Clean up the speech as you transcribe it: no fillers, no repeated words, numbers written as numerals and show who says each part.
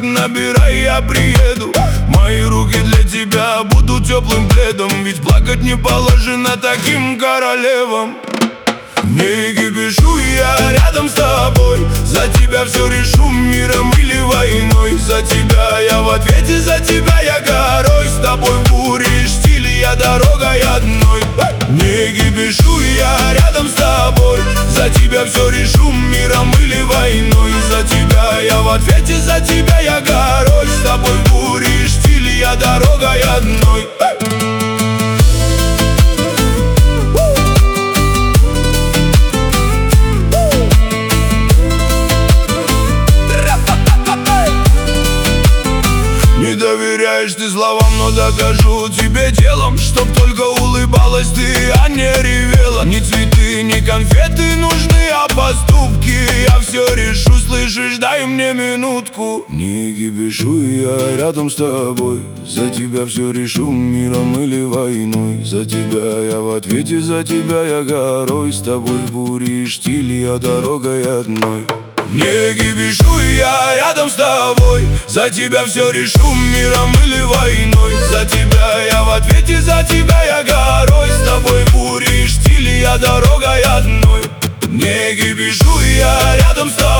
Speaker 1: набирай, я приеду. Мои руки для тебя будут теплым пледом, ведь плакать не положено таким королевам. Не кипишу, я рядом с тобой. За тебя все решу, миром или войной. За тебя я в ответе, за тебя я горой. С тобой в буре и штиле, я дорогой одной. Не кипишу, я рядом с тобой. За тебя все решу, миром или войной. За тебя я в ответе, за тебя я горой. С тобой в буре и штиле, я дорогой одной. Не доверяешь ты словам, но докажу тебе делом, чтоб только улыбалась ты, а не ревела. Ни цветы, ни конфеты нужны, а поступки. Я все решу, слышишь, дай мне минутку. Не кипишу, я рядом с тобой. За тебя все решу, миром или войной. За тебя я в ответе, за тебя я горой. С тобой в буре и штиле, я дорогой одной. Не кипишу, я рядом с тобой. За тебя все решу, миром или войной. За тебя я в ответе, за тебя я горой. С тобой в буре и штиле, я дорогой одной. Не кипишу, я рядом с тобой.